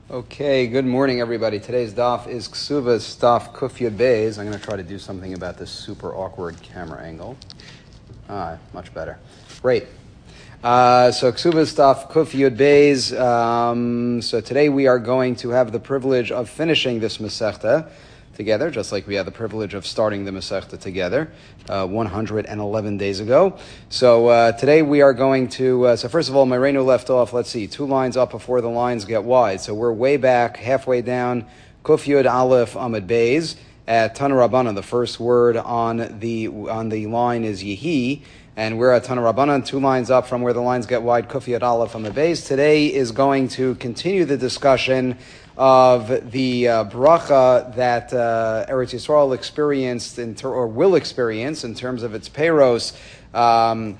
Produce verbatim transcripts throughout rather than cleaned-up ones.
Okay, good morning, everybody. Today's daf is Ksuva's daf Kuf Yud Beis. I'm going to try to do something about this super awkward camera angle. Ah, much better. Great. Uh, so Ksuva's daf Kuf Yud Beis. Um, so today we are going to have the privilege of finishing this Masechta together, just like we had the privilege of starting the Masechta together uh, one hundred eleven days ago. So uh, today we are going to, uh, so first of all, Moreno left off, let's see, two lines up before the lines get wide. So we're way back, halfway down, Kuf Yud Aleph Amud Beis, at Tana Rabbanan. The first word on the on the line is Yehi, and we're at Tana Rabbanan, two lines up from where the lines get wide, Kuf Yud Aleph Amud Beis. Today is going to continue the discussion of the uh, bracha that uh, Eretz Yisrael experienced in ter- or will experience in terms of its peiros, um,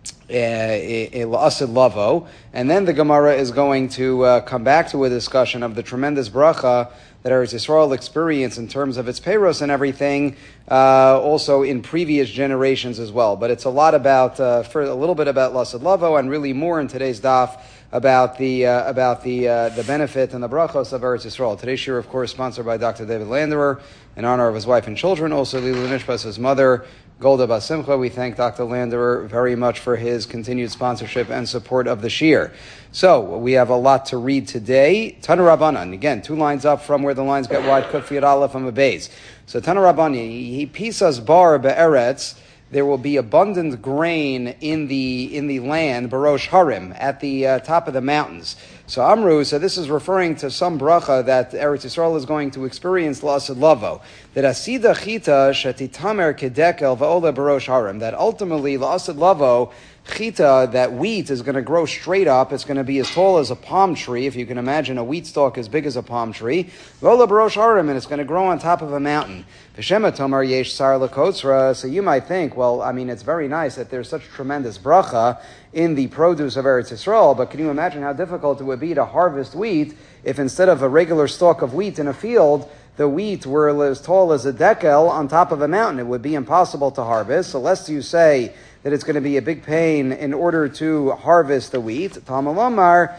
La'asid Lavo, and then the Gemara is going to uh, come back to a discussion of the tremendous bracha that Eretz Yisrael experienced in terms of its peiros and everything, uh, also in previous generations as well. But it's a lot about, uh, for a little bit about La'asid Lavo, and really more in today's daf about the uh, about the uh, the benefit and the brachos of Eretz Yisrael. Today's shiur, of course, sponsored by Doctor David Landerer in honor of his wife and children. Also, Lilu Nishbas, his mother, Golda Bas Simcha. We thank Doctor Landerer very much for his continued sponsorship and support of the shiur. So we have a lot to read today. Tana Rabbanan, again, two lines up from where the lines get wide. Kuf Yud Aleph Amud Beis. So Tana Rabbanan, he pisas bar be'eretz. There will be abundant grain in the in the land, Barosh Harim, at the uh, top of the mountains. So Amru, so this is referring to some bracha that Eretz Yisrael is going to experience, La'asid Lavo, that Asida Chita Shetitamer Kedekel Va'ola Barosh Harim, that ultimately La'asid Lavo, Chita, that wheat is going to grow straight up. It's going to be as tall as a palm tree, if you can imagine a wheat stalk as big as a palm tree. V'ola Barosh Harim, and it's going to grow on top of a mountain. V'shema Tomar Yesh Sar Lakotzra. So you might think, well, I mean, it's very nice that there's such tremendous bracha in the produce of Eretz Yisrael, but can you imagine how difficult it would be to harvest wheat if instead of a regular stalk of wheat in a field, the wheat were as tall as a dekel on top of a mountain? It would be impossible to harvest. So lest you say that it's going to be a big pain in order to harvest the wheat, Talmud Lomar,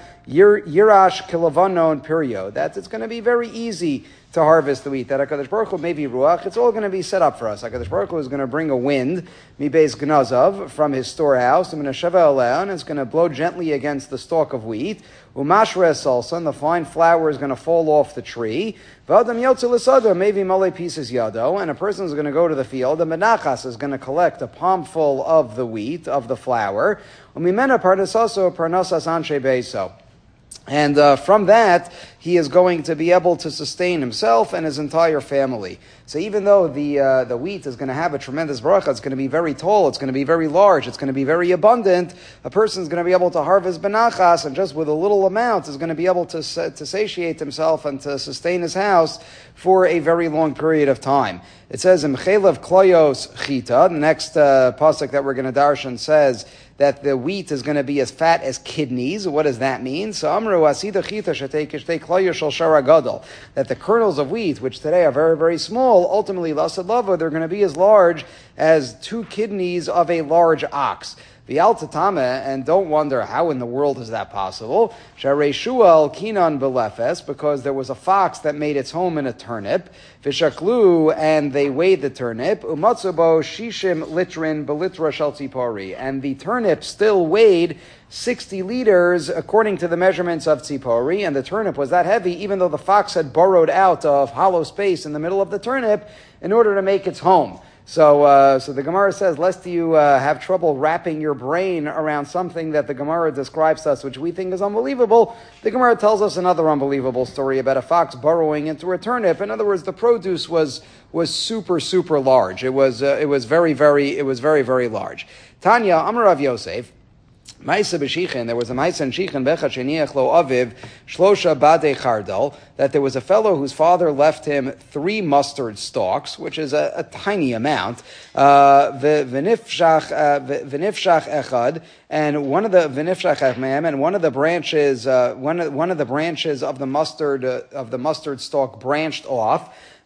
Yirash Kilavanon Pirio, that it's going to be very easy to harvest the wheat. That HaKadosh Baruch Hu, maybe Ruach, it's all going to be set up for us. HaKadosh Baruch Hu is going to bring a wind, Mibeis Gnazav, from his storehouse, and it's going to blow gently against the stalk of wheat. Umashre Salsa, and the fine flour is going to fall off the tree. V'adam Yotze L'Sada, maybe Male pieces Yado, and a person is going to go to the field, and Menachas is going to collect a palmful of the wheat, of the flour. Umimena Parnasaso, Parnasas Anshe Beiso. And uh, from that, he is going to be able to sustain himself and his entire family. So even though the uh, the wheat is going to have a tremendous bracha, it's going to be very tall, it's going to be very large, it's going to be very abundant, a person is going to be able to harvest benachas, and just with a little amount is going to be able to to satiate himself and to sustain his house for a very long period of time. It says in Chelev Kloyos Chita, the next uh, pasuk that we're going to darshan says that the wheat is going to be as fat as kidneys. What does that mean? So Amru Asida Chita Shetei Kishtei Kloyo Shel Shara Gadol, that the kernels of wheat, which today are very, very small, ultimately La'asid Lavo, they're going to be as large as two kidneys of a large ox. V'al Tatame, and don't wonder how in the world is that possible. Sharei Shual Kinan Belefes, because there was a fox that made its home in a turnip. V'shaklu, and they weighed the turnip. Umatsubo Shishim Litrin Belitra Shel Tzipori, and the turnip still weighed sixty liters according to the measurements of Tzipori, and the turnip was that heavy even though the fox had burrowed out of hollow space in the middle of the turnip in order to make its home. So, uh, so the Gemara says, lest you uh, have trouble wrapping your brain around something that the Gemara describes to us, which we think is unbelievable, the Gemara tells us another unbelievable story about a fox burrowing into a turnip. In other words, the produce was was super, super large. It was uh, it was very, very it was very, very large. Tanya Amar Rav Yosef. Maisa b'shichin, there was a Maisa in Shichin becha sheniach lo aviv shlosha badei chardal, that there was a fellow whose father left him three mustard stalks, which is a, a tiny amount. Uh, v'nifshach v'nifshach echad, and one of the v'nifshach echmam, and one of the branches, uh, one of one of the branches of the mustard uh, of the mustard stalk branched off.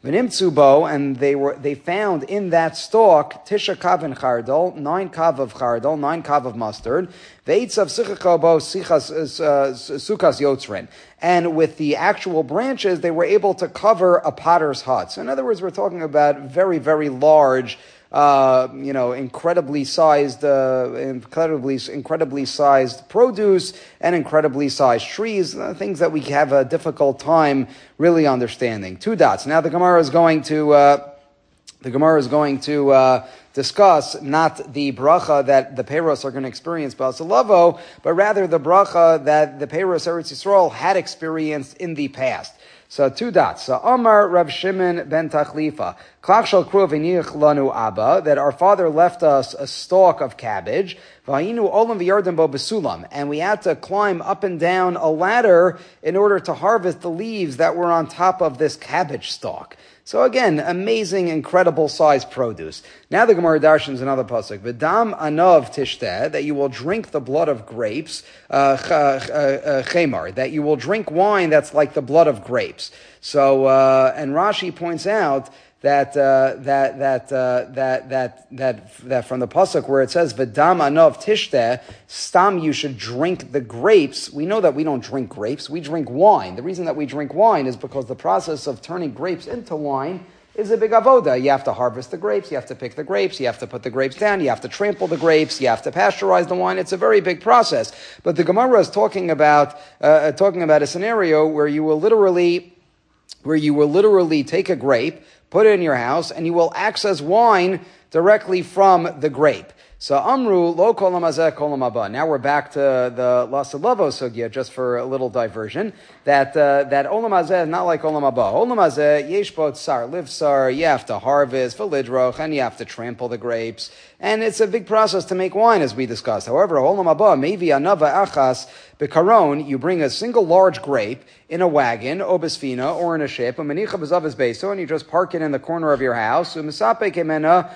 V'nimtzu and they were they found in that stalk tisha kav and chardal, nine kav of chardal, nine kav of mustard. Ve'itzav sichach bo sichas sukas yotzrin. And with the actual branches, they were able to cover a potter's hut. So in other words, we're talking about very, very large, uh, you know, incredibly sized, uh, incredibly, incredibly sized produce and incredibly sized trees, uh, things that we have a difficult time really understanding. Two dots. Now the Gemara is going to, uh, the Gemara is going to, uh, discuss not the bracha that the Peiros are going to experience Ba'asalavo, but rather the bracha that the Peiros Eretz Yisrael had experienced in the past. So two dots. So Amar Rav Shimon ben Tachlifa, Klach shel kruv iniach lanu abba, that our father left us a stalk of cabbage, v'hayinu olam v'yardim bo besulam, and we had to climb up and down a ladder in order to harvest the leaves that were on top of this cabbage stalk. So again, amazing, incredible sized produce. Now the Gemara darshans another pasuk. V'dam anov tishteh, that you will drink the blood of grapes, uh, chemar, that you will drink wine that's like the blood of grapes. So, uh, and Rashi points out that uh, that that uh, that that that that from the pasuk where it says v'dam anov tishteh, stam, you should drink the grapes. We know that we don't drink grapes; we drink wine. The reason that we drink wine is because the process of turning grapes into wine is a big avoda. You have to harvest the grapes, you have to pick the grapes, you have to put the grapes down, you have to trample the grapes, you have to pasteurize the wine. It's a very big process. But the Gemara is talking about uh, talking about a scenario where you will literally where you will literally take a grape, put it in your house, and you will access wine directly from the grape. So Amru lo kol hamazeh kol hamaba. Now we're back to the Lasalavo sugya, just for a little diversion. That uh, that olam hazeh is not like olam haba. Olam hazeh yesh bo tsar livsar. You have to harvest v'lidroch, and you have to trample the grapes, and it's a big process to make wine, as we discussed. However, olam haba maybe anava achas bekaron. You bring a single large grape in a wagon, obesfina, or in a ship, umenicha b'zavis beso, and you just park it in the corner of your house. Umisape kemena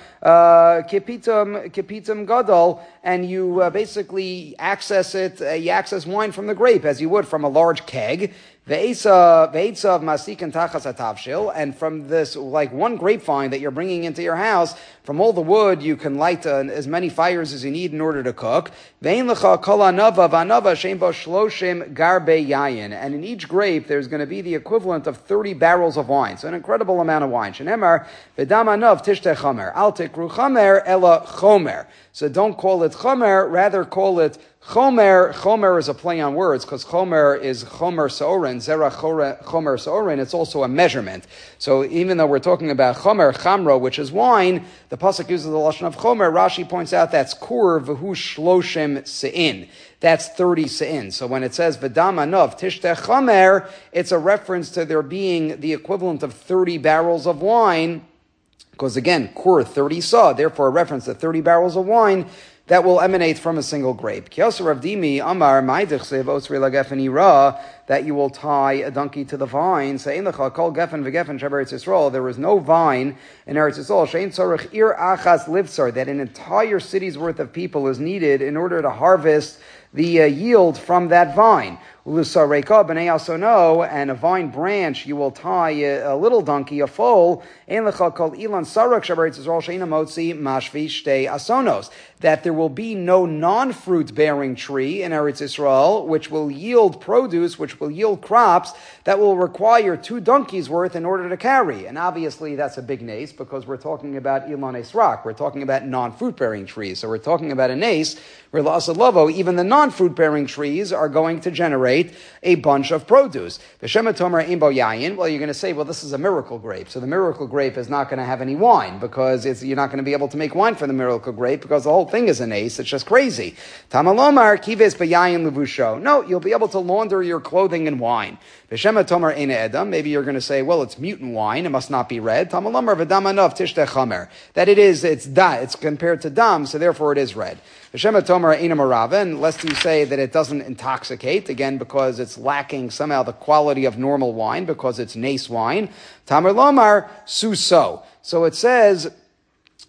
kipitum kipitum gadol, and you uh, basically access it. Uh, you access wine from the grape as you would from a large keg. Ve'esa ve'etzav masikin tachas atavshil, and from this, like one grapevine that you're bringing into your house, from all the wood you can light uh, as many fires as you need in order to cook. Ve'in lecha kol anava v'anava shein bo shloshim garbe yayin, and in each grape there's going to be the equivalent of thirty barrels of wine, so an incredible amount of wine. Shenemar v'dam anav tishteh chomer al tikru chomer ela chomer. So don't call it chomer, rather call it chomer. Chomer is a play on words because chomer is chomer soren, zera chomer soren. It's also a measurement. So even though we're talking about chomer, chamro, which is wine, the pasuk uses the lashon of chomer. Rashi points out that's kur v'hu shloshim se'in. That's thirty se'in. So when it says v'dam anov tishteh chomer, it's a reference to there being the equivalent of thirty barrels of wine. Because again, kur, thirty saw, therefore a reference to thirty barrels of wine that will emanate from a single grape. Kiyosar Rav Dimi, Amar, Ma'idich Osri Lagefen Ira, that you will tie a donkey to the vine. Say, Lecha, Kol Gefen V'Gefen Sheber Eretz Yisrael, there is no vine in Eretz Yisrael, Shein Tzorech Ir Achas Livsar, that an entire city's worth of people is needed in order to harvest the uh, yield from that vine. And a vine branch, you will tie a, a little donkey, a foal, that there will be no non-fruit bearing tree in Eretz Yisrael, which will yield produce, which will yield crops, that will require two donkeys worth in order to carry. And obviously that's a big nace, because we're talking about Ilan Esrak, we're talking about non-fruit bearing trees. So we're talking about a nace, where La'asad even the non-fruit bearing trees are going to generate a bunch of produce. Well, you're going to say, well, this is a miracle grape. So the miracle grape is not going to have any wine, because it's, you're not going to be able to make wine from the miracle grape, because the whole thing is an ace. It's just crazy. Tamalomar kives b'yayin levusho. No, you'll be able to launder your clothing in wine. V'shema tomar ene edam. Maybe you're going to say, well, it's mutant wine. It must not be red. Tamalomar v'dam anov tishteh chamer. That it is, it's da, it's compared to dam, so therefore it is red. V'shema tomar ene marava. And lest you say that it doesn't intoxicate, again, because it's lacking somehow the quality of normal wine, because it's nace wine. Tamar lomar suso. So it says,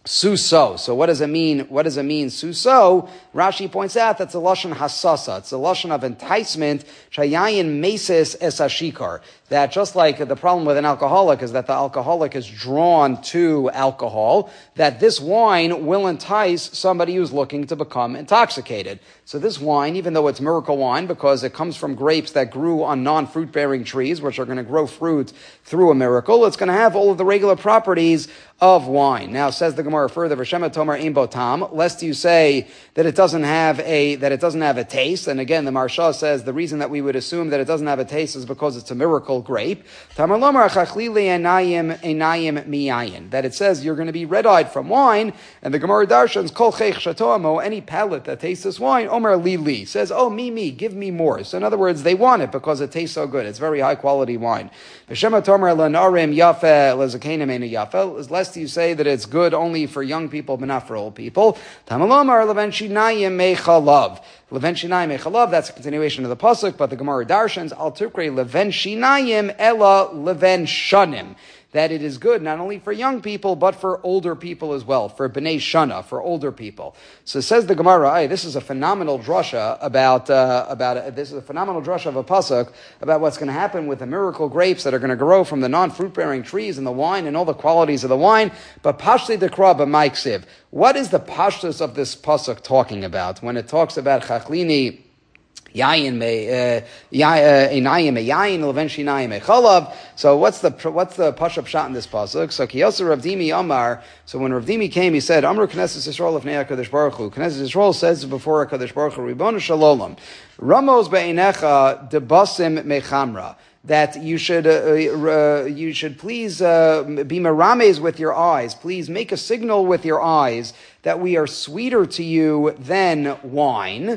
Suso. So what does it mean? What does it mean? Suso. Rashi points out that's a lashon hasasa. It's a lashon of enticement. Shayayin meses es ashikar. That just like the problem with an alcoholic is that the alcoholic is drawn to alcohol, that this wine will entice somebody who's looking to become intoxicated. So this wine, even though it's miracle wine because it comes from grapes that grew on non-fruit bearing trees, which are going to grow fruit through a miracle, it's going to have all of the regular properties of wine. Now says the Gemara further, V'shema tomar ein bo tam, lest you say that it doesn't have a that it doesn't have a taste. And again, the Marsha says the reason that we would assume that it doesn't have a taste is because it's a miracle grape. Tamar lomar chachlili enayim enayim miyayin. That it says you're going to be red-eyed from wine, and the Gemara darshans kol cheich shatomo, any palate that tastes this wine, omer li li, says, oh, me, me, give me more. So in other words, they want it because it tastes so good. It's very high quality wine. V'shema tomar lanarim yafe lezakenim ena yafe, lest you say that it's good only for young people but not for old people. Tamar lomar leven shinayim mechalav. Leven shinayim mechalav, that's a continuation of the pasuk, but the Gemara darshans al tukre leven shinayim ela leven shanim. That it is good not only for young people, but for older people as well, for bnei shana, for older people. So says the Gemara, hey, this is a phenomenal drasha about, uh, about, uh, this is a phenomenal drasha of a pasuk about what's going to happen with the miracle grapes that are going to grow from the non-fruit bearing trees and the wine and all the qualities of the wine. But pashti dekra b'maiksiv. What is the pashtus of this pasuk talking about when it talks about chachlini Yayin me enayim me yayin leven shinayim me chalav. So what's the what's the pashup shot in this pasuk? So Kiyosa Rav Dimi Amar. So when Rav Dimi came, he said, "Amru Knesset Yisrael of Nei Hakadosh Baruch Hu." Knesset Yisrael says before Hakadosh Baruch Hu, "Ribbono Shalom, Ramos be'inecha debasim mechamra." That you should uh, uh, you should please uh, be merames with your eyes. Please make a signal with your eyes that we are sweeter to you than wine.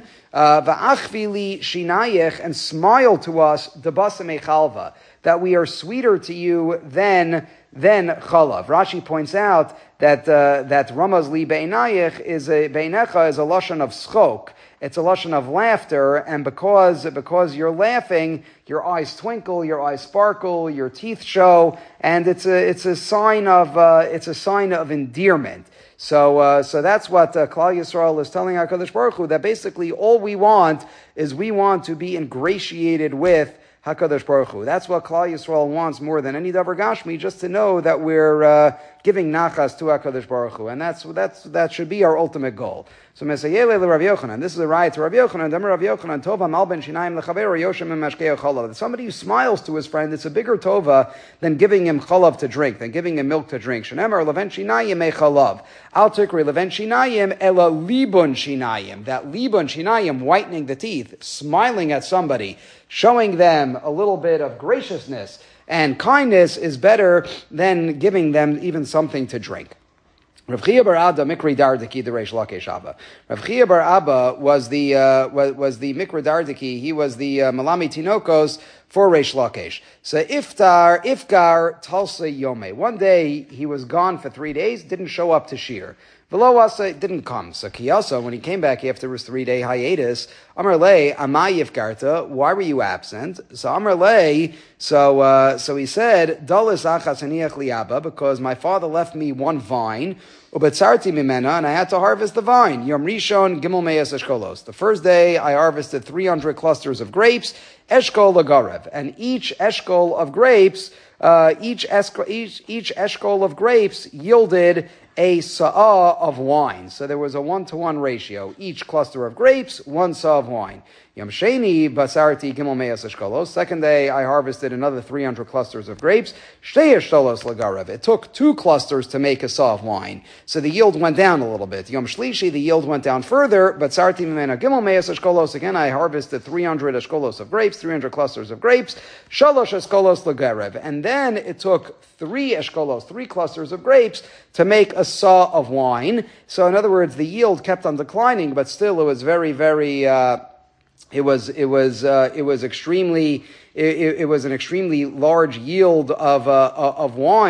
Va'achvili shinayech, and smile to us debasame chalva, that we are sweeter to you than than chalav. Rashi points out that uh, that Ramaz li beinayech is a beinecha is a lashon of schok. It's a lashon of laughter, and because because you're laughing, your eyes twinkle, your eyes sparkle, your teeth show, and it's a it's a sign of uh, it's a sign of endearment. So uh, so that's what uh, Klal Yisrael is telling HaKadosh Baruch Hu, that basically all we want is we want to be ingratiated with HaKadosh Baruch Hu. That's what Klal Yisrael wants more than any davar gashmi, just to know that we're uh, giving nachas to HaKadosh Baruch Hu, and that's that's that should be our ultimate goal. So Mesayele le Rav Yochanan, this is a riot to Rav Yochanan. Demer Rav Yochanan tova mal ben shinayim lechaver yoshem mashkei chalav. Somebody who smiles to his friend, it's a bigger tova than giving him chalav to drink, than giving him milk to drink. Shenemer leven shinayim me chalav. Al tikri leven shinayim ela libun shinayim. That libun shinayim, whitening the teeth, smiling at somebody, showing them a little bit of graciousness and kindness is better than giving them even something to drink. Rav Chia bar Abba Mikri Dardiki the Reish Lakish Abba. Rav Chia bar Abba was the uh, was, was the Mikri Dardiki. He was the uh, Malami Tinokos for Reish Lakish. So Iftar Ifgar Talsa Yome. One day he was gone for three days. Didn't show up to Shir. Velowasa didn't come. So Kiyasa, when he came back after his three-day hiatus, Amar Le, Amay Yifgarta, why were you absent? So Amar Le, so uh, so he said, Dalis achas aniach liaba, because my father left me one vine, ubetzarti mimena, and I had to harvest the vine. Yom Rishon Gimel Meyas Eshkolos. The first day I harvested three hundred clusters of grapes, Eshkol Lagarev, and each Eshkol of grapes, uh, each, esco, each each Eshkol of grapes yielded a sa'ah of wine. So there was a one-to-one ratio. Each cluster of grapes, one sa'ah of wine. Yom Sheni basarti gimel meyas eshkolos. Second day, I harvested another three hundred clusters of grapes. Shtei eshkolos lagarev. It took two clusters to make a sa'ah of wine. So the yield went down a little bit. Yom Shlishi, the yield went down further. Basarti mimena gimel meyas eshkolos. Again, I harvested three hundred eshkolos of grapes, three hundred clusters of grapes. Shalosh eshkolos lagarev. And then it took three eshkolos, three clusters of grapes to make a sa'ah of wine. So in other words, the yield kept on declining, but still it was very, very, uh, it was, it was, uh, it was extremely, it, it was an extremely large yield of, uh, of wine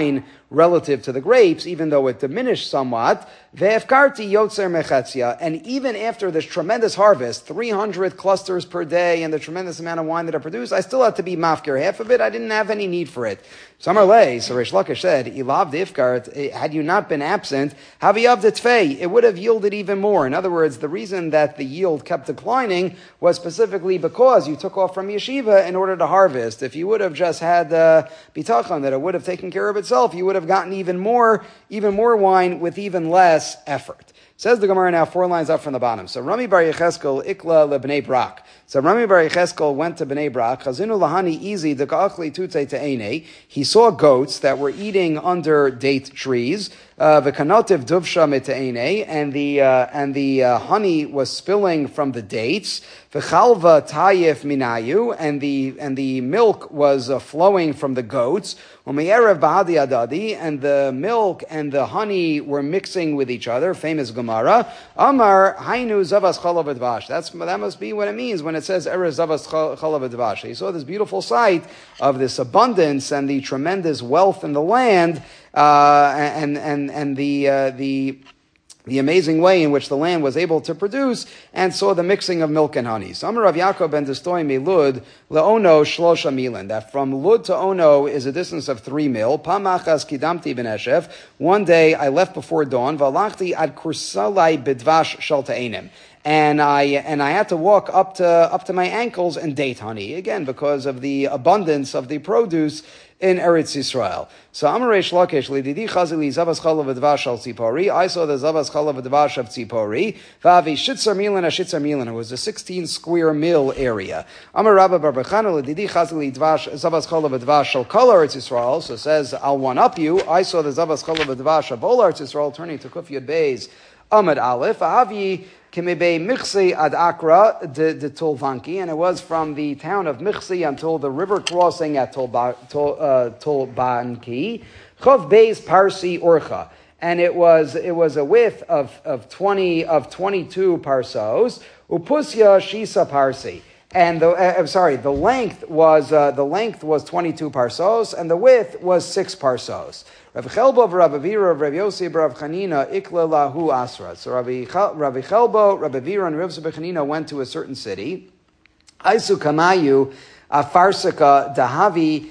relative to the grapes, even though it diminished somewhat. Ve'efkarti yotzer mechetzia. And even after this tremendous harvest, three hundred clusters per day, and the tremendous amount of wine that I produced, I still had to be mafkir half of it. I didn't have any need for it. Samar lei, so Reish Lakish said, Ilav d'ifkart, had you not been absent, haviyav d'tfei, it would have yielded even more. In other words, the reason that the yield kept declining was specifically because you took off from yeshiva in order to harvest. If you would have just had uh, bitachon, that it would have taken care of itself, you would have gotten even more, even more wine with even less effort. Says the Gemara now, four lines up from the bottom. So Rami bar Yecheskel ikla lebnei Brak. So Rami bar Yecheskel went to Bnei Brak. Chazinu lahani izi deka'achli tutei te'ene. He saw goats that were eating under date trees. V'kanotiv duvsha mete'ene. And the uh, and the uh, honey was spilling from the dates. V'chalva tayif minayu. And the and the milk was uh, flowing from the goats. U'me'erev ba'adi adadi. And the milk and the honey were mixing with each other. Famous Gemara. Amar hainu zavas chalav advash. That's that must be what it means when it says erev zavas chalav advash. He saw this beautiful sight of this abundance and the tremendous wealth in the land, uh, and and and the uh, the. the amazing way in which the land was able to produce, and saw the mixing of milk and honey. So Amar Rav Yaakov ben Destoy Lud leOno shlosha milan. That from Lud to Ono is a distance of three mil. Pamachas kidamti ben Eshef. One day I left before dawn. Valachti ad kursalai bidvash shel ta'enim. And I and I had to walk up to up to my ankles in date honey, again because of the abundance of the produce in Eretz Yisrael. So Amareish Lakish lididi chazili zavas chalav advash al tzipori. I saw the zavas chalav advash of tzipori. Vavi shitzar milan a shitzar milan. It was a sixteen square mil area. Amar Rabba bar Bechana lididi chazili dvash zavas chalav advash al kol Eretz Yisrael. So it says I'll one up you. I saw the zavas chalav advash of all Eretz Yisrael. Turning to Kuf Yud Beis Amad Aleph. Avi Kimebe Michsi ad Akra de, de Tolvanki, and it was from the town of Michsi until the river crossing at Tolba, Tol, uh, Tolbanki. Chov Beis Parsi Orcha, and it was it was a width of of twenty of twenty two parsos. Upusya Shisa Parsi. And the uh, I'm sorry, the length was uh, the length was twenty-two parsos, and the width was six parsos. Rav Chelbo, Rav Avira, Rav Yossi, Rav Chanina, Ikla Lahu Asra. So Rav Chelbo, Rav Avira, and Rav Chanina went to a certain city. Aisu Kamayu, Afarsika Dahavi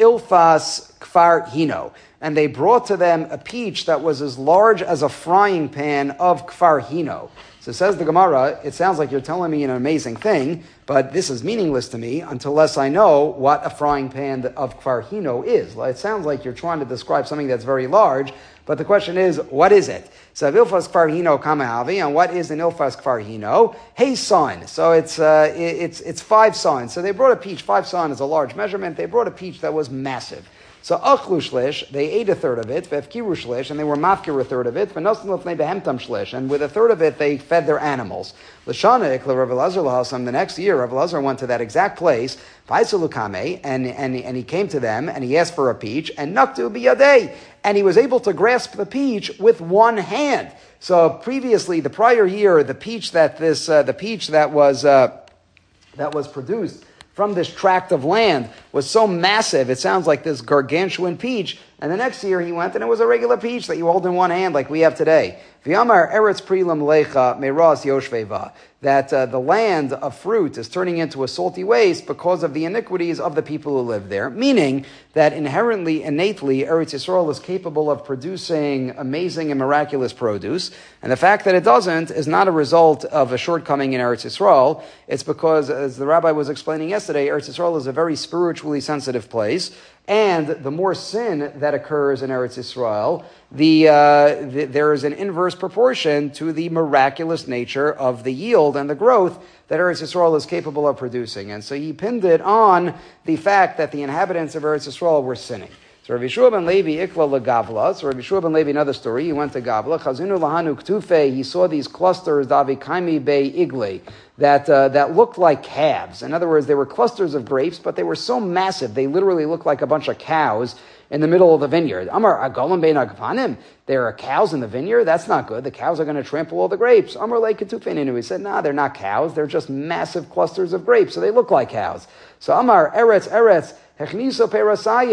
Keilfas Kfar Hino. And they brought to them a peach that was as large as a frying pan of Kfar Hino. So says the Gemara, it sounds like you're telling me an amazing thing, but this is meaningless to me unless I know what a frying pan of Kfar Hino is. It sounds like you're trying to describe something that's very large, but the question is, what is it? So Ilfas Kfar Hino Kamahavi, and what is an Ilfas Kfar Hino? Hey son. So it's uh, it's it's five sons. So they brought a peach. Five son is a large measurement. They brought a peach that was massive. So achlu shlish, they ate a third of it, v'efkiru shlish, and they were mafkir a third of it, v'nosin l'fnei behemtam shlish, and with a third of it they fed their animals. L'shana ikla Rav Elazar l'hasam, the next year Rav Elazar went to that exact place, v'aisu l'kamei, and, and, and he came to them, and he asked for a peach, and naktu biyadei, and he was able to grasp the peach with one hand. So previously, the prior year, the peach that this, uh, the peach that was, uh, that was produced from this tract of land was so massive, it sounds like this gargantuan peach. And the next year he went and it was a regular peach that you hold in one hand like we have today. V'yamar eretz prilam lecha meras yoshveva. That uh, the land of fruit is turning into a salty waste because of the iniquities of the people who live there. Meaning that inherently, innately, Eretz Yisrael is capable of producing amazing and miraculous produce. And the fact that it doesn't is not a result of a shortcoming in Eretz Yisrael. It's because, as the rabbi was explaining yesterday, Eretz Yisrael is a very spiritually sensitive place. And the more sin that occurs in Eretz Yisrael, the, uh, the, there is an inverse proportion to the miraculous nature of the yield and the growth that Eretz Yisrael is capable of producing. And so he pinned it on the fact that the inhabitants of Eretz Yisrael were sinning. So Rabbi Yeshua ben Levi ikla legavla. So Rabbi Yeshua ben Levi, another story, he went to Gavla. Chazinu lahanu ktufe. He saw these clusters davi kaimi bei igle that uh, that looked like calves. In other words, they were clusters of grapes, but they were so massive they literally looked like a bunch of cows in the middle of the vineyard. Amar agolim bein agpanim. There are cows in the vineyard. That's not good. The cows are going to trample all the grapes. Amar like ketufeinu. He said, "Nah, they're not cows. They're just massive clusters of grapes. So they look like cows." So Amar eretz eretz hechniso perasayich.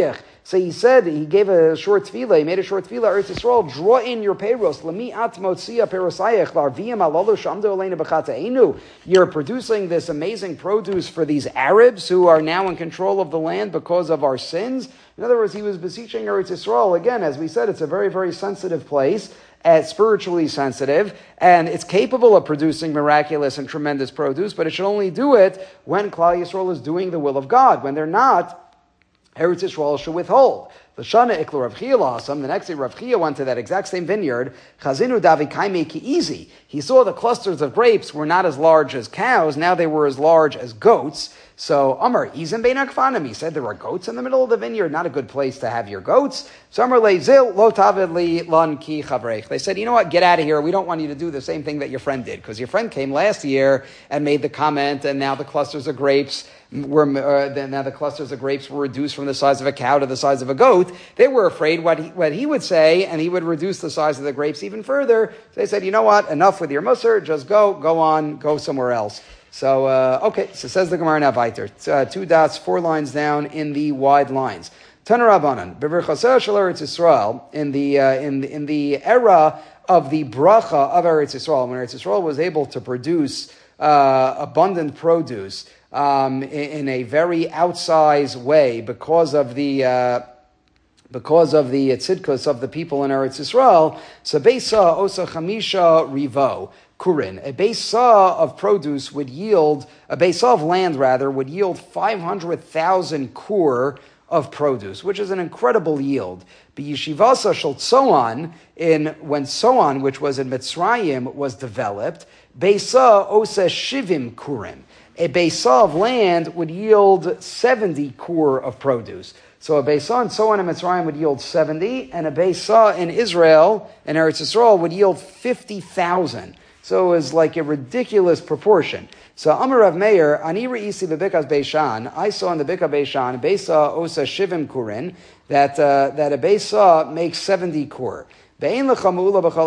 So he said, he gave a short tefillah, he made a short tefillah, Eretz Yisrael, draw in your payros, lemi at motzia perosayach, larviyam alolo shamdo aleinu b'chata'enu. You're producing this amazing produce for these Arabs who are now in control of the land because of our sins. In other words, he was beseeching Eretz Yisrael. Again, as we said, it's a very, very sensitive place, uh, spiritually sensitive, and it's capable of producing miraculous and tremendous produce, but it should only do it when Klal Yisrael is doing the will of God. When they're not, Eretz Yisrael should withhold. The Shana Iklu Rav Chia Lasam, the next day Rav Chia went to that exact same vineyard. Chazinu Davi Kaime Ki'izi. He saw the clusters of grapes were not as large as cows, now they were as large as goats. So Amar Izim Bein Akfanim, he said there were goats in the middle of the vineyard, not a good place to have your goats. So Amar Leizil Lo Tavid Li Lan Ki Chavrech. They said, you know what, get out of here. We don't want you to do the same thing that your friend did, because your friend came last year and made the comment, and now the clusters of grapes were uh, then now the clusters of grapes were reduced from the size of a cow to the size of a goat. They were afraid what he, what he would say, and he would reduce the size of the grapes even further. So they said, you know what, enough with your musar, just go, go on, go somewhere else. So, uh, okay, so says the Gemara now weiter. Uh, two dots, four lines down in the wide lines. Tana Rabbanan, B'Virchaseh Shel Eretz Yisrael, in the, uh, in the, in the era of the bracha of Eretz Yisrael, when Eretz Yisrael was able to produce uh, abundant produce, Um, in, in a very outsized way because of the uh, because of the tzidkus of the people in Eretz Yisrael. So beisa osa chamisha rivo kurin. A beisa of produce would yield, a beisa of land rather, would yield five hundred thousand kur of produce, which is an incredible yield. B'yishivasa shel Tzoan, in when Tzoan, which was in Mitzrayim, was developed, beisa osa shivim kurim. A beisa of land would yield seventy kur of produce. So a beisa in Tzoan and Mitzrayim would yield seventy, and a beisa in Israel, in Eretz Yisrael, would yield fifty thousand. So it was like a ridiculous proportion. So Amar Rav Meir, Ani re'isi bebikas Beishan, I saw in the Bika Beishan, beisa osa shivim kurin, that, uh, that a beisa makes seventy kur. So you have to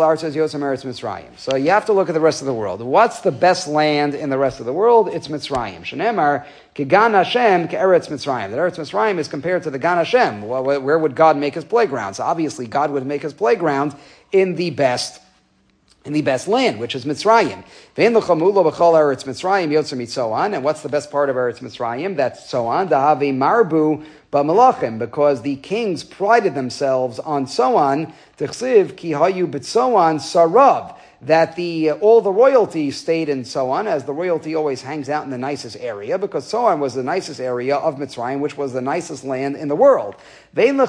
look at the rest of the world. What's the best land in the rest of the world? It's Mitzrayim. Shenemar, Gan Hashem, Eretz Mitzrayim. That Eretz Mitzrayim is compared to the Gan Hashem. Well, where would God make his playground? So obviously God would make his playground in the best in the best land, which is Mitzrayim. And what's the best part of Eretz Mitzrayim? That's Tzoan. Dahavi Marbu B'malachim, because the kings prided themselves on Tzoan. T'chsiv ki hayu b'Tzoan sarav, that the all the royalty stayed in Tzoan, as the royalty always hangs out in the nicest area, because Tzoan was the nicest area of Mitzrayim, which was the nicest land in the world. There is no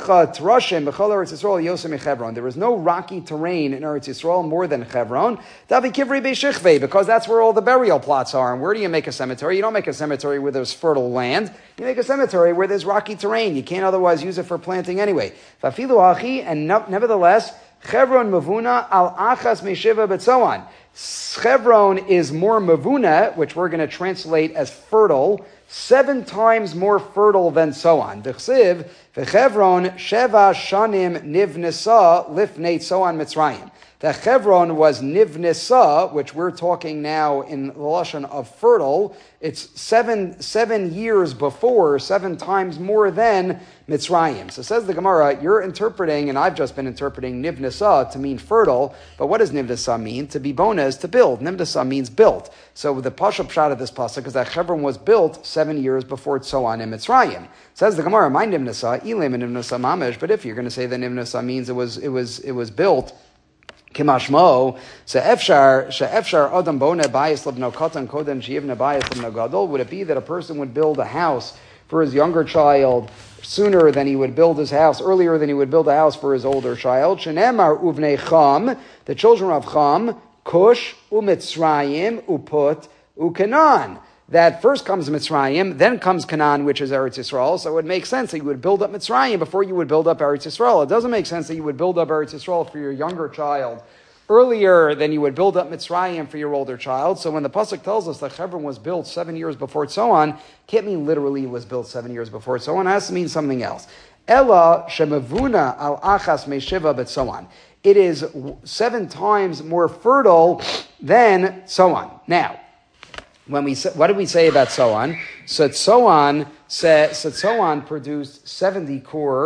rocky terrain in Eretz Yisrael more than Hebron, because that's where all the burial plots are. And where do you make a cemetery? You don't make a cemetery where there's fertile land. You make a cemetery where there's rocky terrain. You can't otherwise use it for planting anyway. And nevertheless, Chevron mavuna al achas meshiva betzoan. Chevron is more mavuna, which we're going to translate as fertile, seven times more fertile than Tzoan. D'chsiv v'Chevron sheva shanim nivnesa lifnei Tzoan Mitzrayim. That Chevron was nivnesa, which we're talking now in the lashon of fertile. It's seven seven years before, seven times more than Mitzrayim. So says the Gemara, you're interpreting, and I've just been interpreting nivnesa to mean fertile, but what does nivnesa mean? To be bona is to build. Nivnesa means built. So the pashup shot of this pasuk is that Chevron was built seven years before Tzoan and Mitzrayim. Says the Gemara, my nivnesa, ilim nivnesa mamish, but if you're going to say that nivnesa means it was it was it was built Kimashmo, so Efshar, Efshar Adam Bona Bayis Labno Katan Kodan Shivna Bayis Labno Gadol, would it be that a person would build a house for his younger child sooner than he would build his house, earlier than he would build a house for his older child? Shenemar Uvnei Cham, the children of Cham, Kush, Umitzrayim, Uput, Ukanan. That first comes Mitzrayim, then comes Canaan, which is Eretz Yisrael. So it would make sense that you would build up Mitzrayim before you would build up Eretz Yisrael. It doesn't make sense that you would build up Eretz Yisrael for your younger child earlier than you would build up Mitzrayim for your older child. So when the pasuk tells us that Hebron was built seven years before Tzoan, can't mean literally it was built seven years before Tzoan. It has to mean something else. Ella shemavuna al achas meshiva betzoan. It is seven times more fertile than Tzoan. Now, When we say, what did we say about Tzoan? So Tzoan, so Tzoan produced seventy kur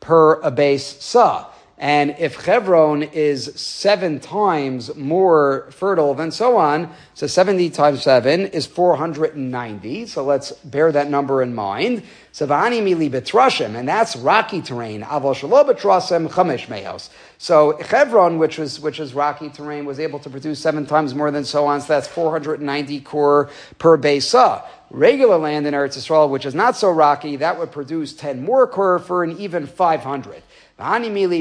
per a base sa. And if Hebron is seven times more fertile than so on, so seventy times seven is four hundred ninety. So let's bear that number in mind. Savani mili betrashim, and that's rocky terrain. Aval shalo betrashem chamesh meos. So Hebron, which was which is rocky terrain, was able to produce seven times more than so on. So that's four hundred ninety core per besa. Regular land in Eretz Yisrael, which is not so rocky, that would produce ten more core for an even five hundred. But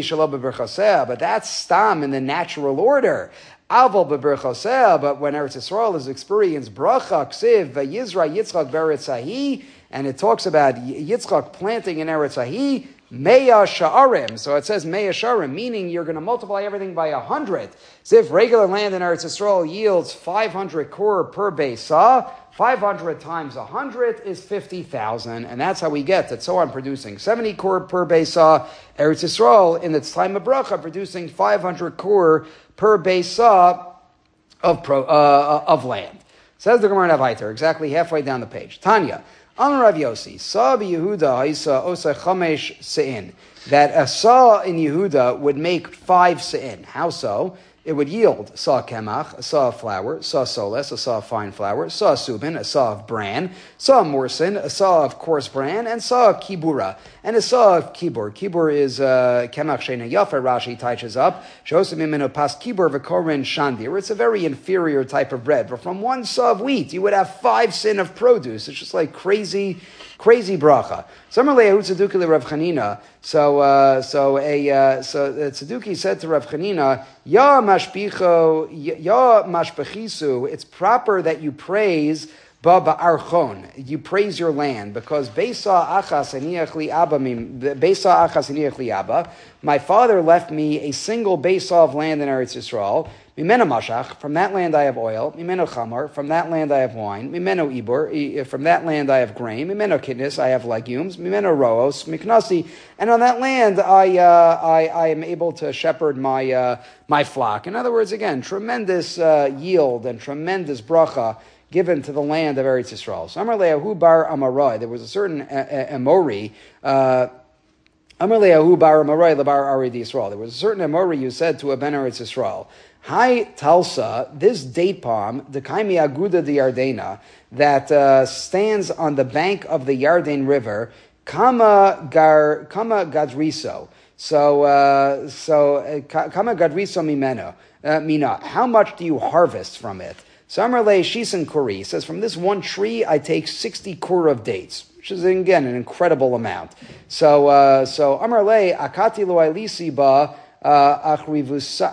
that's stam in the natural order. Aval beberchoseh, but when Eretz Yisrael has experienced bracha, ksiv, vayizra Yitzchak beretz hahi, and it talks about Yitzchak planting in Eretz hahi, meya sha'arim. So it says meya sha'arim, meaning you're going to multiply everything by a hundred. So if regular land in Eretz Yisrael yields five hundred kur per besa, five hundred times one hundred is fifty thousand, and that's how we get that. So I'm producing seventy kur per besa. Eretz Yisrael, in its time of bracha, producing five hundred kur per besa of, pro, uh, of land. Says the Gemara in Avaiter, exactly halfway down the page. Tanya, Amar Rav Yossi, Sa Yehuda Haisa Osa Chamesh Se'in, that a Sa in Yehuda would make five Se'in. How so? It would yield saw kemach, a saw of flour, saw soles, a saw of fine flour, saw subin, a saw of bran, saw morsin, a saw of coarse bran, and saw of kibura, and a saw of kibur. Kibur is kemach sheina yafer, Rashi touches up. Shosim imenu pas kibur v'korin shandir. It's a very inferior type of bread. But from one saw of wheat, you would have five sin of produce. It's just like crazy, crazy bracha. Samarlei Tzeduki Rav Chanina. So, uh, so a uh, so uh, Tzeduki said to Rav Chanina, Ya mashpicho, ya mashpechisu. It's proper that you praise ba ba'archon. You praise your land because Beisa achas aniach li abba. Beisa achas aniach li abba. My father left me a single beisa of land in Eretz Yisrael. Mimeno mashach, from that land I have oil. Mimeno chamar, from that land I have wine. Mimeno ibor, from that land I have grain. Mimeno kidnis, I have legumes. Mimeno roos, miknasi, and on that land I uh, I, I am able to shepherd my uh, my flock. In other words, again, tremendous uh, yield and tremendous bracha given to the land of Eretz Yisrael. So Amar Le'ahu bar Amarai, there was a certain Amori. Uh, Amar Le'ahu bar Amarai lebar Ari Yisrael. There was a certain Amori who said to a Ben Eretz Yisrael, Hi Talsa, this date palm, the Kaimi Aguda de Yardena, that uh, stands on the bank of the Yarden River, Kama Gar Kama Gadriso. So, uh, so uh, Kama Gadriso Mimeno uh, Mina. How much do you harvest from it? So Amarle Shisan Kuri says, from this one tree I take sixty kur of dates, which is again an incredible amount. So, uh, so Amarle Akati Lo Ailisi Ba. Achriv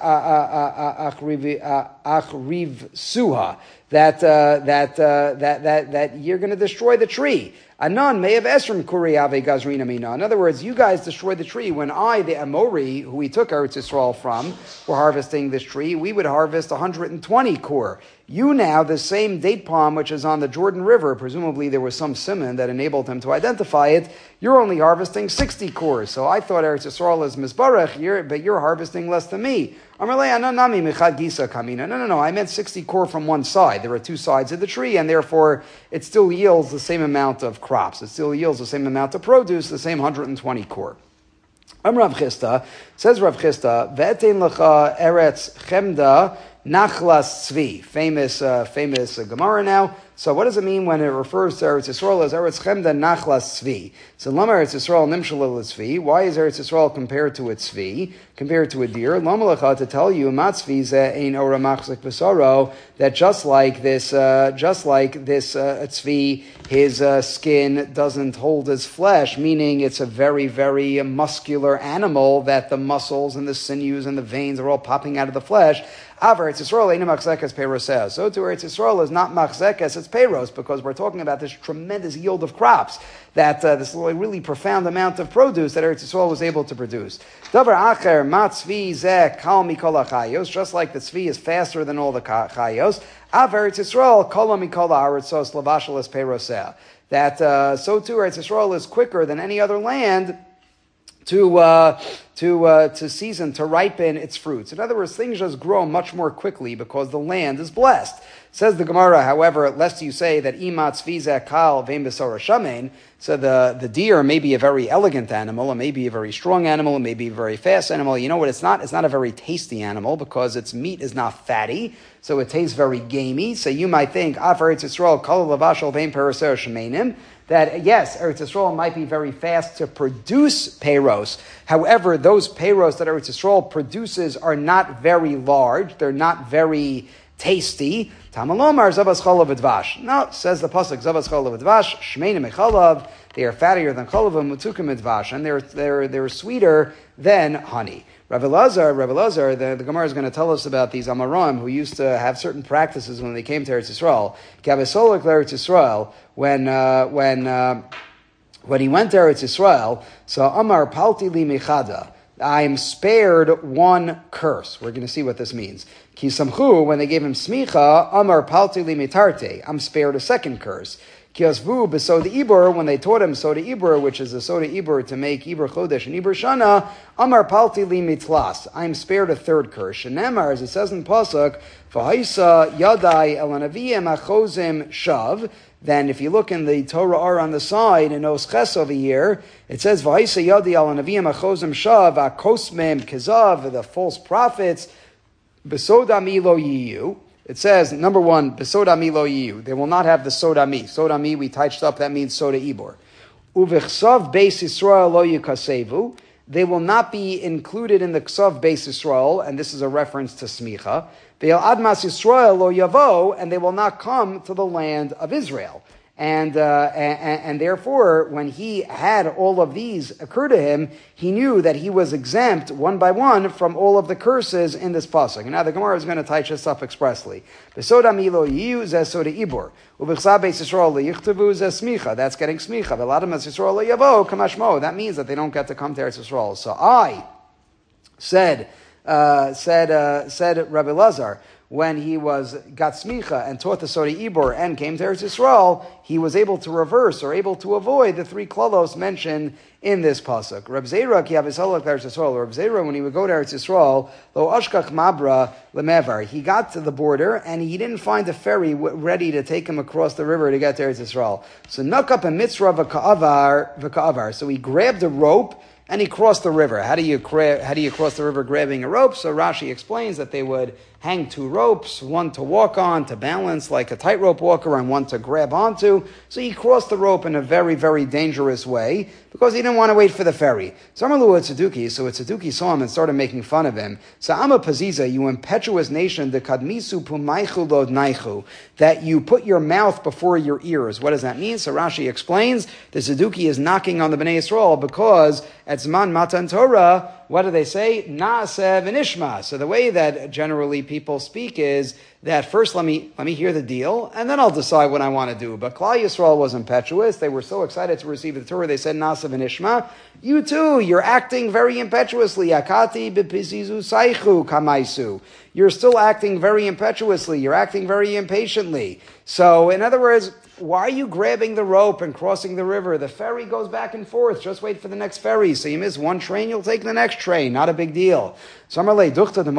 suha, that uh, that uh, that that that you're going to destroy the tree. Anan may have esrim kuriave gazrina mina. In other words, you guys destroyed the tree when I, the Amori, who we took Eretz Yisrael from, were harvesting this tree. We would harvest one hundred twenty kur. You now, the same date palm which is on the Jordan River, presumably there was some simon that enabled him to identify it, you're only harvesting sixty kurs. So I thought Eretz Yisrael is Mizbarach, but you're harvesting less than me. No, no, no, I meant sixty kor from one side. There are two sides of the tree, and therefore it still yields the same amount of crops. It still yields the same amount of produce, the same one hundred twenty kor. Am Rav Chisda, says Rav Chisda, Ve'etein lecha eretz chemda nachlas tzvi. Famous, uh, famous uh, Gemara now. So what does it mean when it refers to Eretz Yisrael as Eretz Chemda Nachlas Tzvi? So Lama Eretz Yisrael Nimshal Tzvi. Why is Eretz Yisrael compared to a tzvi, compared to a deer? Lama Lecha, to tell you, Matzvi ze ein ora machzik b'saro, that just like this, uh, just like this uh, tzvi, his uh, skin doesn't hold his flesh, meaning it's a very, very muscular animal that the muscles and the sinews and the veins are all popping out of the flesh. Avar Eretz Yisrael ain't machzekes peiroseh. So to Eretz Yisrael is not machzekes, it's peiros, because we're talking about this tremendous yield of crops, that uh, this really profound amount of produce that Eretz Yisrael was able to produce. Davar acher matzvi zeh kal mikol hachayos, just like the tzvi is faster than all the chayos. Avar Eretz Yisrael kol mikol ha'aretzos lavasheles peiroseh. That uh, so too Eretz Yisrael is quicker than any other land to uh, to uh, to season, to ripen its fruits. In other words, things just grow much more quickly because the land is blessed. Says the Gemara, however, lest you say that imat tzvizeh kal vein besora shamein, so the, the deer may be a very elegant animal, it may be a very strong animal, it may be a very fast animal. You know what it's not? It's not a very tasty animal because its meat is not fatty, so it tastes very gamey. So you might think, ah, for Eretz Yisrael, kal lavashal vein perasera shemeinim, that yes, Eretz Yisrael might be very fast to produce peiros. However, those peiros that Eretz Yisrael produces are not very large, they're not very tasty. Tamalomar zabas chalav advash. No, says the pasuk zabas chalav advash. Shmeinim echalav. They are fattier than chalav and mutukim advash, and they're they're they're sweeter than honey. Rav Elazar, Rav Elazar, the, the Gemara is going to tell us about these Amoraim who used to have certain practices when they came to Eretz Yisrael. Kabesolek Eretz Yisrael, when uh, when uh, when he went to Eretz Yisrael, so Amar Palti li Mechada. I am spared one curse. We're going to see what this means. Ki samchu, when they gave him smicha, Amar Palti li Mitarte. I'm spared a second curse. Kiasvu besoda ibur, when they taught him soda ibur, which is a soda ibur to make ibur chodesh and ibur shana, Amar Palti li Mitlas. I am spared a third curse. Shenemar, as it says in Pasuk, V'haisa yadai elanaviyem achozim shav. Then if you look in the Torah R on the side, in Osches over here, it says, V'haisa yadi al anaviyim achozim shav, akosmem kezav, the false prophets, besodami lo yiyu. It says, number one, besodami lo yiyu. They will not have the sodami. Sodami, we touched up, that means soda ibor. Uvichsav beis Yisrael lo yukasevu. They will not be included in the Ksav Beis Yisrael, and this is a reference to Smicha. Ve'el Admas Yisrael lo yavo, and they will not come to the land of Israel. And, uh, and and therefore, when he had all of these occur to him, he knew that he was exempt one by one from all of the curses in this pasuk. And now the Gemara is going to touch this up expressly. Besoda milo yiyu zeh soda ibor. Uvichsa beis Yisrael leyichtavu zeh smicha. That's getting smicha. Ve'ladamas Yisrael leyavo kamashmo. That means that they don't get to come to Eretz Yisrael. So I said, uh, said, uh, said Rabbi Lazar, when he was got smicha and taught the Soda Ibor and came to Eretz Yisrael, he was able to reverse or able to avoid the three klalos mentioned in this pasuk. Reb Zera ki avisalak Eretz Yisrael. Reb Zera, when he would go to Eretz Yisrael, lo ashkach mabra lemevar. He got to the border and he didn't find a ferry ready to take him across the river to get to Eretz Yisrael. So nakap a mitzvah v'ka'avar v'ka'avar. So he grabbed a rope and he crossed the river. How do you cra- how do you cross the river grabbing a rope? So Rashi explains that they would hang two ropes, one to walk on, to balance like a tightrope walker, and one to grab onto. So he crossed the rope in a very, very dangerous way because he didn't want to wait for the ferry. So Amalu Tzeduki, so Tzeduki saw him and started making fun of him. So Amma Paziza, you impetuous nation, the kadmisu pumaychu lod naichu, that you put your mouth before your ears. What does that mean? So Rashi explains the Tzeduki is knocking on the Bnei Yisrael because at Zman Matan Torah, what do they say? Na'aseh v'nishma. So the way that generally people speak is that first let me let me hear the deal, and then I'll decide what I want to do. But Klal Yisrael was impetuous. They were so excited to receive the Torah, they said Na'aseh v'nishma. You too, you're acting very impetuously. Akati b'pizizu saichu kamaisu. You're still acting very impetuously. You're acting very impatiently. So, in other words, why are you grabbing the rope and crossing the river? The ferry goes back and forth. Just wait for the next ferry. So you miss one train, you'll take the next train. Not a big deal. So he said, the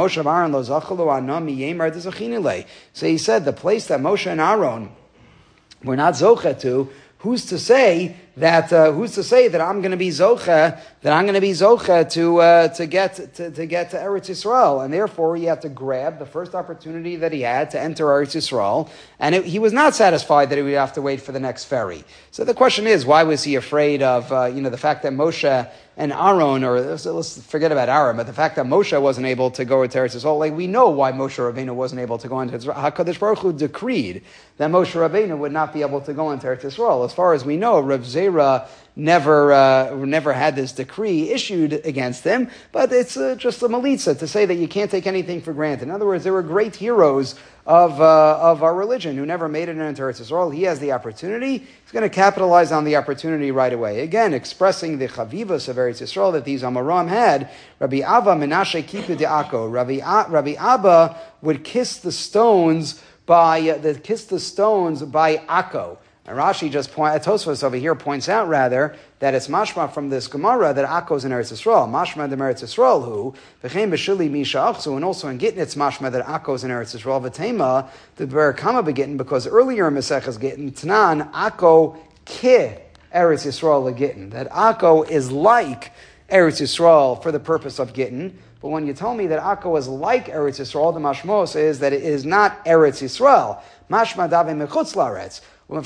place that Moshe and Aaron were not zocheh to, who's to say that uh, who's to say that I'm going to be zocheh, that I'm going to be zocheh to uh, to get to, to get to Eretz Yisrael, and therefore he had to grab the first opportunity that he had to enter Eretz Yisrael, and it, he was not satisfied that he would have to wait for the next ferry. So the question is, why was he afraid of uh, you know the fact that Moshe and Aaron, or let's, let's forget about Aaron, but the fact that Moshe wasn't able to go into Eretz Yisrael, like we know why Moshe Rabbeinu wasn't able to go into Eretz Yisrael. HaKadosh Baruch Hu decreed that Moshe Rabbeinu would not be able to go into Eretz Yisrael. As far as we know, Rav Zera never uh, never had this decree issued against him, but it's uh, just a malitza to say that you can't take anything for granted. In other words, there were great heroes of uh, of our religion who never made it into Eretz Yisrael. He has the opportunity. He's going to capitalize on the opportunity right away. Again, expressing the chavivas of Eretz Yisrael that these Amoram had. Rabbi Abba Menashe Kippur de Akko. Rabbi A- Rabbi Abba would kiss the stones by uh, the kiss the stones by Akko. And Rashi just point, Tosfos over here points out rather that it's mashma from this Gemara that Akko is in Eretz Yisrael. Mashma de Eretz Yisrael who v'chein b'shili misha achzu, and also in Gittin it's mashma that Akko is in Eretz Yisrael v'tema the Berakama begittin, because earlier in Maseches Gittin Tanan Akko ki Eretz Yisrael Gittin, that Akko is like Eretz Yisrael for the purpose of Gittin. But when you tell me that Akko is like Eretz Yisrael, the mashmos is that it is not Eretz Yisrael. Mashma dave mechutz la'aretz. So the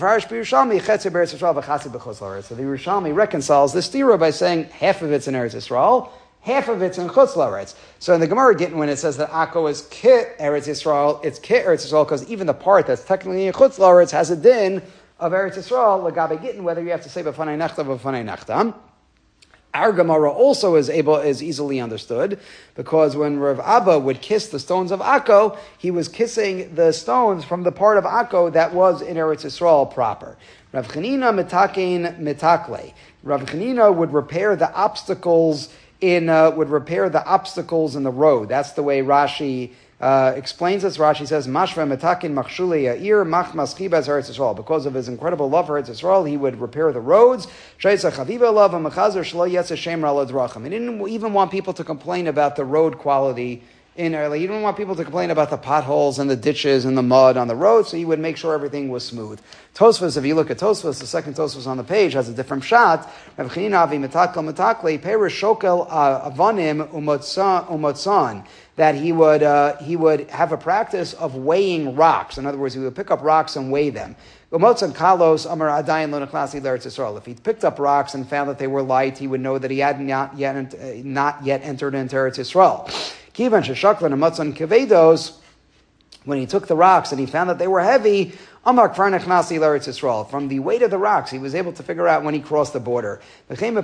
Yerushalmi reconciles this stira by saying half of it's in Eretz Yisrael, half of it's in Chutz La'aretz. So in the Gemara Gittin, when it says that Akko is Ki Eretz Yisrael, it's Ki Eretz Yisrael because even the part that's technically in Chutz La'aretz has a din of Eretz Yisrael, Lagabe Gittin, whether you have to say B'fanei Nechta or B'fanei Nechta. Our Gemara also is able is easily understood because when Rav Abba would kiss the stones of Akko, he was kissing the stones from the part of Akko that was in Eretz Yisrael proper. Rav Chanina mitakein mitakle. Rav Chanina would repair the obstacles in uh, would repair the obstacles in the road. That's the way Rashi Uh, explains this. Rashi says, Mashva metakin machshule ya'ir mach maschibas Eretz Yisrael. Because of his incredible love for Eretz Yisrael, he would repair the roads. Shaisa chaviva love ha'mechazer shlo yetze shem ra l'drachim. He didn't even want people to complain about the road quality in early. He didn't want people to complain about the potholes and the ditches and the mud on the road, so he would make sure everything was smooth. Tosfos, if you look at Tosfos, the second Tosfos on the page has a different shot. Rav Chanina avi metakal metakle perish shokel avanim umotzan. That he would uh, he would have a practice of weighing rocks. In other words, he would pick up rocks and weigh them. If he picked up rocks and found that they were light, he would know that he had not yet uh, not yet entered into Eretz Yisrael. When he took the rocks and he found that they were heavy, from the weight of the rocks, he was able to figure out when he crossed the border. Rav Chanina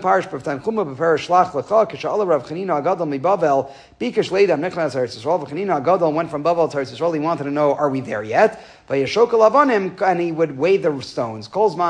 Agadol went from Bavel to Eretz Yisrael. He wanted to know, are we there yet? And he would weigh the stones.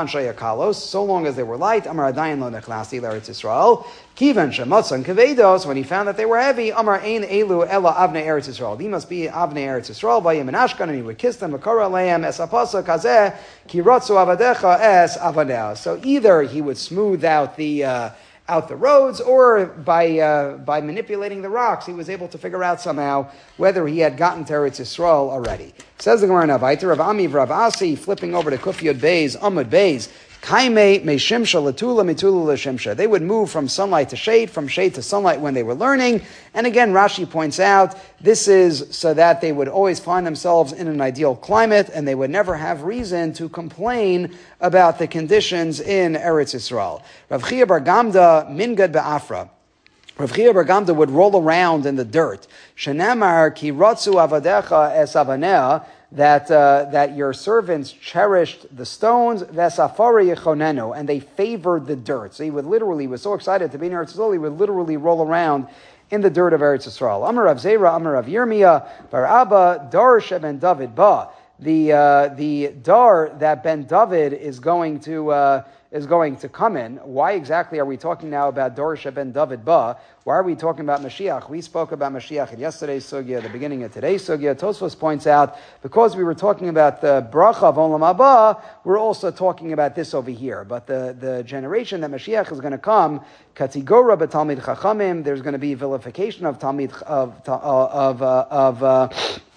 So long as they were light, Amar Adayin lo nechnasi l'Eretz Yisrael. Kivan shematzon kevedos. When he found that they were heavy, Amar ein elu ela avnei Eretz Yisrael. These must be avnei Eretz Yisrael. Vayim and Ashkan, and he would kiss them. V'kara leim es apasa kazeh ki ratzu avadecha es avaneh. So either he would smooth out the uh, out the roads, or by uh, by manipulating the rocks, he was able to figure out somehow whether he had gotten to Eretz Yisrael already. Says the Gemara Navaita, Rav Ami Rav Asi, flipping over to Kuf Yud Beis, Amud Beis, Kaime me shimsha latula mitula l'shimsha. They would move from sunlight to shade, from shade to sunlight when they were learning. And again, Rashi points out, this is so that they would always find themselves in an ideal climate, and they would never have reason to complain about the conditions in Eretz Yisrael. Rav Chia bar Gamda mingad be'afra. Rav Chia bar Gamda would roll around in the dirt. Shenamar ki ratzu avadecha es avanea. That uh, that your servants cherished the stones, vesafari yechonenu, and they favored the dirt. So he would literally, he was so excited to be in Eretz Yisrael, he would literally roll around in the dirt of Eretz Yisrael. Amar Rav Zera, Amar Rav Yirmiyah, Bar Abba, Dar Sheben David Ba. The uh, the dar that Ben David is going to uh, is going to come in. Why exactly are we talking now about Dar Sheben David Ba? Why are we talking about Mashiach? We spoke about Mashiach in yesterday's sugya, the beginning of today's sugya. Tosfos points out, because we were talking about the bracha of Olam Haba, we're also talking about this over here. But the, the generation that Mashiach is going to come, katigora b'talmid chachamim, there's going to be vilification of talmid of of uh, of. Uh,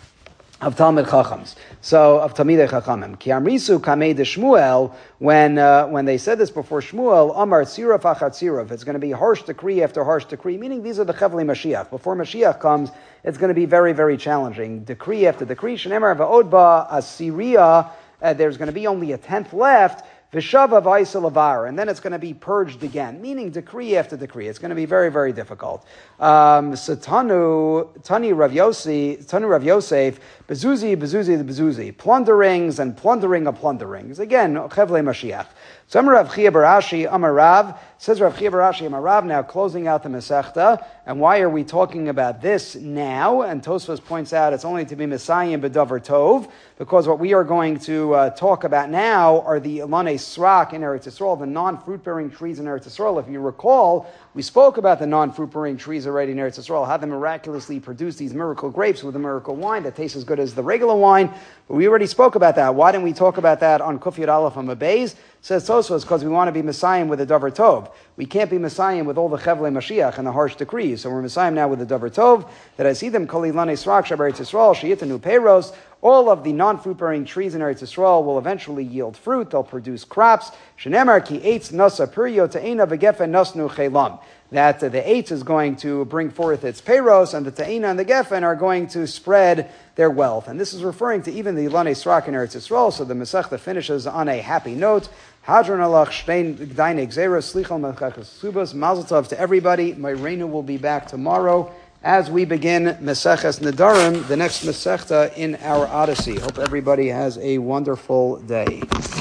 Of Talmid Chachams, so of Talmidei Chachamim. Ki amrisu kamei de Shmuel, when uh, when they said this before Shmuel, Amar tziraf achat tziraf, it's going to be harsh decree after harsh decree, meaning these are the Chevlei Mashiach. Before Mashiach comes, it's going to be very, very challenging. Decree after decree, Shenemar va'odba Assyria, uh, there's going to be only a tenth left, V'shava v'aisalavar, and then it's going to be purged again, meaning decree after decree. It's going to be very, very difficult. Um, so Tanu, Tani Rav Yossi, Tanu Rav Yosef, Bezuzi, Bezuzi, the Bezuzi, plunderings and plundering of plunderings. Again, Chevlei Mashiach. So Amar Rav Chia bar Ashi, Amar Rav, says Rav Chia bar Ashi, Amar Rav, now closing out the Masechta, and why are we talking about this now? And Tosfos points out it's only to be Messiah B'davar Tov. because what we are going to uh, talk about now are the Ilanei Srach in Eretz Yisrael, the non-fruit-bearing trees in Eretz Yisrael. If you recall, we spoke about the non-fruit-bearing trees already in Eretz Yisrael, how they miraculously produce these miracle grapes with a miracle wine that tastes as good as the regular wine. But we already spoke about that. Why didn't we talk about that on Kuf Yud Aleph Amud Beis? Says Tosfos, because we want to be Messiah with a Davar Tov. We can't be Messiah with all the Chevlei Mashiach and the harsh decrees. So we're Messiah now with the Davar Tov, that I see them, Kol Ilanei Srach Shaber Eretz Yisrael, Sheyitanu Peiros. All of the non-fruit-bearing trees in Eretz Yisrael will eventually yield fruit. They'll produce crops. Shenemar ki eitz nasa purio ta'ena v'gefen nasnu chelam. That uh, the eitz is going to bring forth its peiros, and the ta'ena and the gefen are going to spread their wealth. And this is referring to even the Ilanei Srach in Eretz Yisrael. So the Masechta finishes on a happy note. Hadron alach shtein gdaine gzeros slichal melchachas subas mazel tov to everybody. My Reinu will be back tomorrow as we begin Meseches Nedarim, the next Masechta in our Odyssey. Hope everybody has a wonderful day.